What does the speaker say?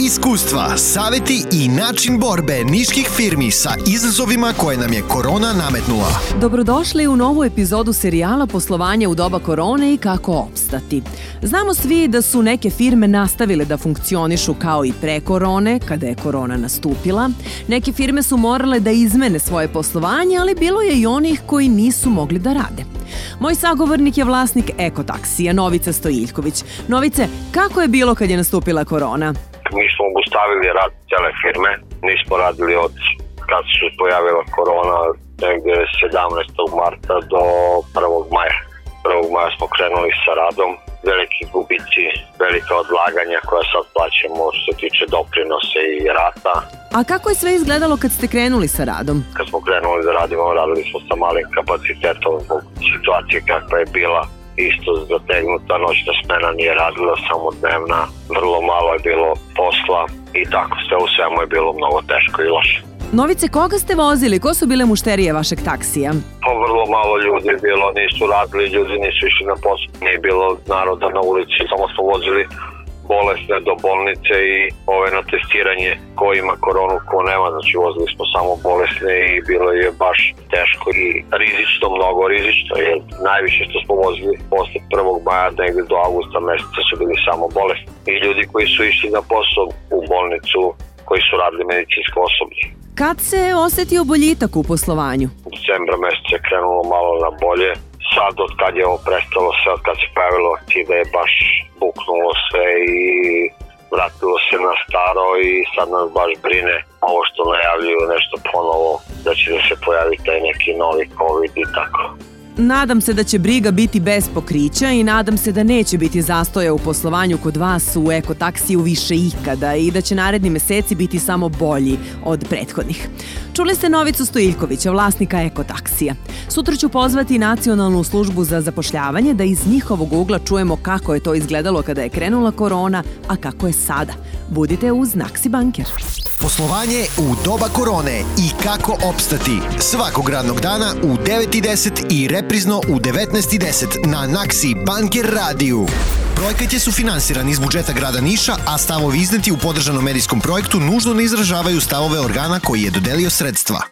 iskustva, saveti i način borbe niških firmi sa izazovima koje nam je korona nametnula. Dobrodošli u novu epizodu serijala Poslovanje u doba korone i kako opstati. Znamo svi da su neke firme nastavile da funkcionišu kao i pre korone, kada je korona nastupila. Neke firme su morale da izmene svoje poslovanje, ali bilo je i onih koji nisu mogli da rade. Moj sagovornik je vlasnik Ekotaksija, Novica Stojiljković. Novice, kako je bilo kad je nastupila korona? Mi smo obustavili rad cele firme, nismo radili od kad se pojavila korona, negde 17. marta do 1. maja. 1. maja smo krenuli sa radom, veliki gubici, velika odlaganja koja sad plaćamo što se tiče doprinose i rata. A kako je sve izgledalo kad ste krenuli sa radom? Kad smo krenuli da radimo, radili smo sa malim kapacitetom zbog situacije kakva je bila. Isto zategnuta, noćna smena nije radila, samo dnevna, vrlo malo je bilo posla i tako sve u svemu je bilo mnogo teško i loše. Novice, koga ste vozili? Ko su bile mušterije vašeg taksija? Pa vrlo malo ljudi je bilo, nisu radili, ljudi nisu išli na posao, nije bilo naroda na ulici, samo smo vozili bolesne do bolnice i na testiranje ko ima koronu, ko nema, znači vozili smo samo bolesne i bilo je baš teško i rizično, mnogo rizično, jer najviše što smo vozili posle 1. maja negde do avgusta meseca su bili samo bolesni i ljudi koji su išli na posao u bolnicu, koji su radili medicinsko osoblje. Kad se osetio boljitak u poslovanju? U decembra meseca je krenulo malo na bolje. Sad, od kad je ovo prestalo sve, od kad se pojavilo vakcina, je baš buknulo sve i vratilo se na staro i sad nas baš brine ovo što najavljuju nešto ponovo, da će da se pojavi taj neki novi COVID i tako. Nadam se da će briga biti bez pokrića i nadam se da neće biti zastoja u poslovanju kod vas u Ekotaksiju više ikada i da će naredni meseci biti samo bolji od prethodnih. Čuli ste Novicu Stojiljkovića, vlasnika Ekotaksija. Sutra ću pozvati Nacionalnu službu za zapošljavanje da iz njihovog ugla čujemo kako je to izgledalo kada je krenula korona, a kako je sada. Budite uz Naksi Banker. Poslovanje u doba korone i kako opstati. Svakog radnog dana u 9:10 i reprizno u 19:10 na Naksi Banker radiju. Projekat je sufinansiran iz budžeta grada Niša, a stavovi izneti u podržanom medijskom projektu nužno ne izražavaju stavove organa koji je dodelio sredstva.